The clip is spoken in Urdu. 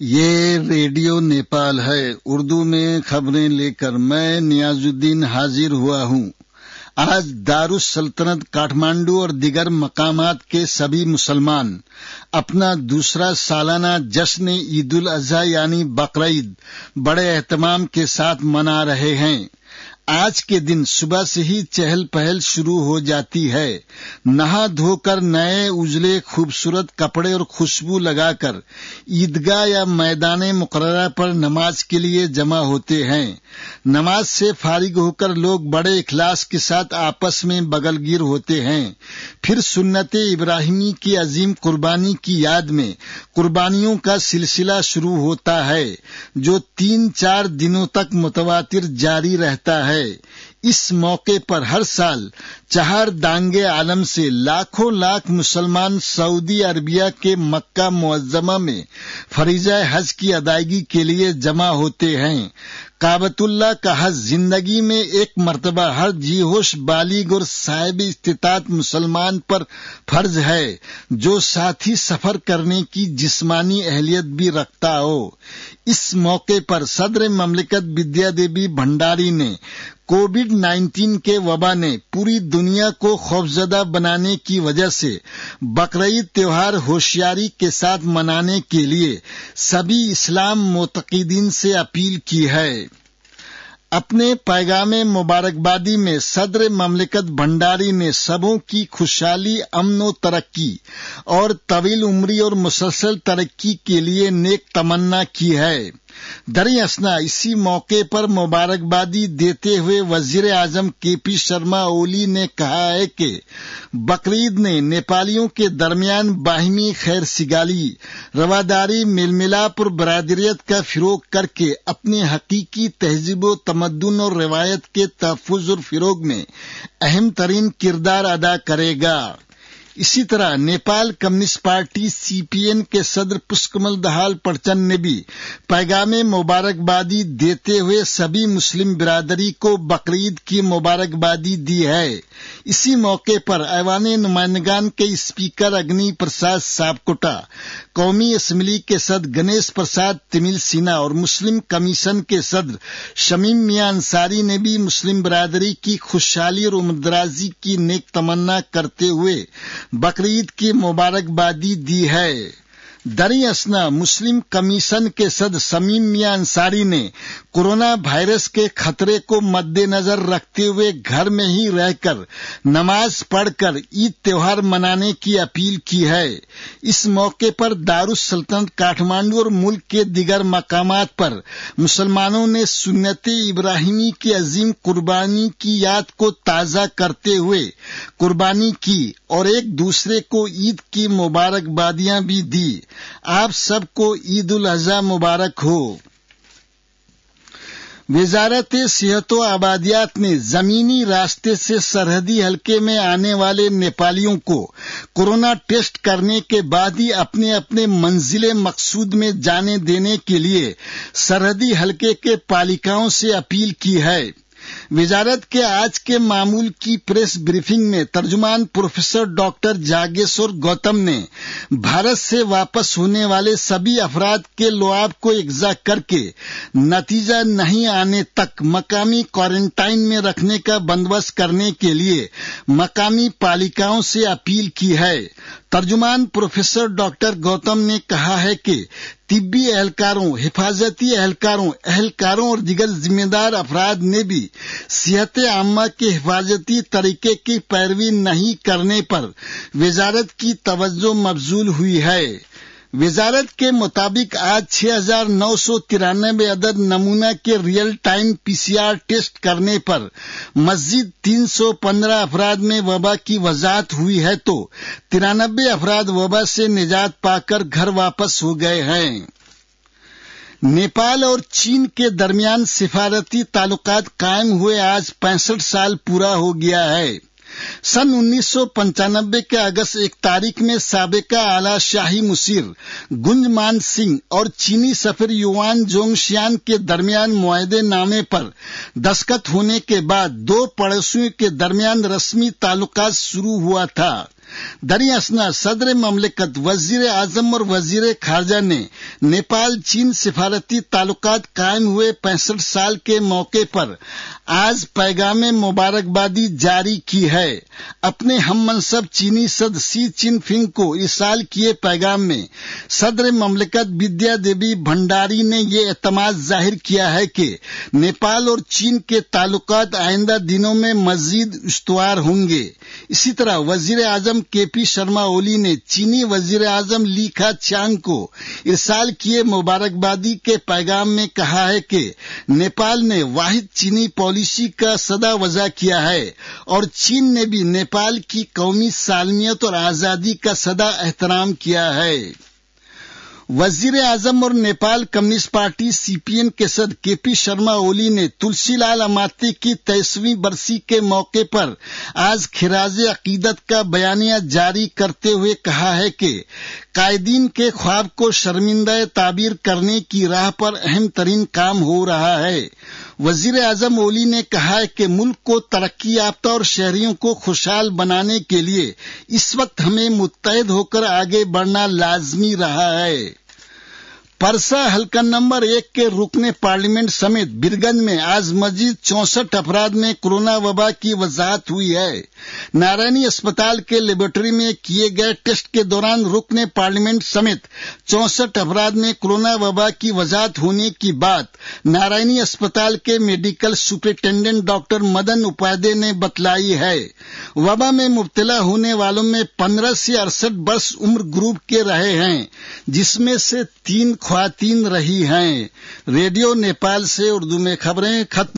یہ ریڈیو نیپال ہے، اردو میں خبریں لے کر میں نیاز الدین حاضر ہوا ہوں۔ آج دارالسلطنت کاٹھمانڈو اور دیگر مقامات کے سبھی مسلمان اپنا دوسرا سالانہ جشن عید الاضحیٰ یعنی بقرعید بڑے اہتمام کے ساتھ منا رہے ہیں۔ آج کے دن صبح سے ہی چہل پہل شروع ہو جاتی ہے۔ نہا دھو کر نئے اجلے خوبصورت کپڑے اور خوشبو لگا کر عیدگاہ یا میدان مقررہ پر نماز کے لیے جمع ہوتے ہیں۔ نماز سے فارغ ہو کر لوگ بڑے اخلاص کے ساتھ آپس میں بغل گیر ہوتے ہیں۔ پھر سنت ابراہیمی کی عظیم قربانی کی یاد میں قربانیوں کا سلسلہ شروع ہوتا ہے، جو 3-4 دنوں تک متواتر جاری رہتا ہے۔ اس موقع پر ہر سال 4 دانگے عالم سے لاکھوں مسلمان سعودی عربیہ کے مکہ معظمہ میں فریضہ حج کی ادائیگی کے لیے جمع ہوتے ہیں۔ کعبۃ اللہ کا حج زندگی میں ایک مرتبہ ہر جی ہوش بالغ اور صاحب استطاعت مسلمان پر فرض ہے، جو ساتھ ہی سفر کرنے کی جسمانی اہلیت بھی رکھتا ہو۔ اس موقع پر صدر مملکت ودیا دیوی بھنڈاری نے کووڈ-19 کے وبا نے پوری دنیا کو خوفزدہ بنانے کی وجہ سے بقرعید تہوار ہوشیاری کے ساتھ منانے کے لیے سبھی اسلام معتقدین سے اپیل کی ہے۔ اپنے پیغام مبارکبادی میں صدر مملکت بھنڈاری نے سبوں کی خوشحالی، امن و ترقی اور طویل عمری اور مسلسل ترقی کے لیے نیک تمنا کی ہے۔ دراصل اسی موقع پر مبارکبادی دیتے ہوئے وزیر اعظم KP شرما اولی نے کہا ہے کہ بقرعید نے نیپالیوں کے درمیان باہمی خیر سگالی، رواداری، میل ملاپ اور برادریت کا فروغ کر کے اپنے حقیقی تہذیب و تمدن اور روایت کے تحفظ اور فروغ میں اہم ترین کردار ادا کرے گا۔ اسی طرح نیپال کمیونسٹ پارٹی CPN کے صدر پشپکمل دہال پرچند نے بھی پیغام مبارکبادی دیتے ہوئے سبھی مسلم برادری کو بقرعید کی مبارکبادی دی ہے۔ اسی موقع پر ایوان نمائندگان کے اسپیکر اگنی پرساد ساپکوٹا، قومی اسمبلی کے صدر گنیش پرساد تمل سنہا اور مسلم کمیشن کے صدر شمیم میاں انصاری نے بھی مسلم برادری کی خوشحالی اور عمردرازی کی نیک تمنا کرتے ہوئے بقرعید کی مبارکبادی دی ہے۔ دراصل مسلم کمیشن کے صدر شمیم میاں انصاری نے کورونا وائرس کے خطرے کو مد نظر رکھتے ہوئے گھر میں ہی رہ کر نماز پڑھ کر عید تہوار منانے کی اپیل کی ہے۔ اس موقع پر دارالسلطنت کاٹھمانڈو اور ملک کے دیگر مقامات پر مسلمانوں نے سنت ابراہیمی کی عظیم قربانی کی یاد کو تازہ کرتے ہوئے قربانی کی اور ایک دوسرے کو عید کی مبارکبادیاں بھی دی۔ آپ سب کو عید الاضحیٰ مبارک ہو۔ وزارت صحت و آبادیات نے زمینی راستے سے سرحدی حلقے میں آنے والے نیپالیوں کو کورونا ٹیسٹ کرنے کے بعد ہی اپنے اپنے منزل مقصود میں جانے دینے کے لیے سرحدی حلقے کے پالکاؤں سے اپیل کی ہے۔ وزارت کے آج کے معمول کی پریس بریفنگ میں ترجمان پروفیسر ڈاکٹر جاگیشور گوتم نے بھارت سے واپس ہونے والے سبھی افراد کے لعاب کو یکجا کر کے نتیجہ نہیں آنے تک مقامی کوارنٹائن میں رکھنے کا بندوبست کرنے کے لیے مقامی پالکاؤں سے اپیل کی ہے۔ ترجمان پروفیسر ڈاکٹر گوتم نے کہا ہے کہ طبی اہلکاروں، حفاظتی اہلکاروں اور دیگر ذمہ دار افراد نے بھی صحت عامہ کے حفاظتی طریقے کی پیروی نہیں کرنے پر وزارت کی توجہ مبذول ہوئی ہے۔ وزارت کے مطابق آج 6,993 عدد نمونہ کے ریئل ٹائم PCR ٹیسٹ کرنے پر مزید 315 افراد میں وبا کی وضاحت ہوئی ہے تو 93 افراد وبا سے نجات پا کر گھر واپس ہو گئے ہیں۔ نیپال اور چین کے درمیان سفارتی تعلقات قائم ہوئے آج 65 سال پورا ہو گیا ہے۔ سن 1995 کے اگست 1 تاریخ میں سابقہ اعلیٰ شاہی مشیر گنج مان سنگھ اور چینی سفیر یوان جونگ شیان کے درمیان معاہدے نامے پر دستخط ہونے کے بعد دو پڑوسیوں کے درمیان رسمی تعلقات شروع ہوا تھا۔ دریں اثنا صدر مملکت وزیر اعظم اور وزیر خارجہ نے نیپال چین سفارتی تعلقات قائم ہوئے 65 سال کے موقع پر آج پیغام مبارکبادی جاری کی ہے۔ اپنے ہم منصب چینی صدر شی جن پنگ کو ارسال کیے پیغام میں صدر مملکت بدیا دیوی بھنڈاری نے یہ اعتماد ظاہر کیا ہے کہ نیپال اور چین کے تعلقات آئندہ دنوں میں مزید استوار ہوں گے۔ اسی طرح وزیر اعظم کے پی شرما اولی نے چینی وزیر اعظم لی کھا-چیانگ کو ارسال کیے مبارکبادی کے پیغام میں کہا ہے کہ نیپال نے واحد چینی پالیسی کا سدا وضع کیا ہے اور چین نے بھی نیپال کی قومی سالمیت اور آزادی کا سدا احترام کیا ہے۔ وزیر اعظم اور Nepal communist party C P M کے صدر کے پی شرما اولی نے تلسی لال اماتے کی 23ویں برسی کے موقع پر آج خراج عقیدت کا بیانیہ جاری کرتے ہوئے کہا ہے کہ قائدین کے خواب کو شرمندہ تعبیر کرنے کی راہ پر اہم ترین کام ہو رہا ہے۔ وزیر اعظم اولی نے کہا ہے کہ ملک کو ترقی یافتہ اور شہریوں کو خوشحال بنانے کے لیے اس وقت ہمیں متحد ہو کر آگے بڑھنا لازمی رہا ہے۔ پرسا حلقہ نمبر 1 کے رکن پارلیمنٹ سمیت برگنج میں آج مزید 64 افراد میں کورونا وبا کی وضاحت ہوئی ہے۔ نارائنی اسپتال کے لیبارٹری میں کیے گئے ٹیسٹ کے دوران رکن پارلیمنٹ سمیت 64 افراد میں کورونا وبا کی وضاحت ہونے کی بات نارائنی اسپتال کے medical superintendent doctor Madan Upadhyay نے بتلائی ہے۔ وبا میں مبتلا ہونے والوں میں 15 سے 68 برس عمر گروپ کے رہے ہیں، جس میں سے 3 خواتین رہی ہیں۔ ریڈیو نیپال سے اردو میں خبریں ختم۔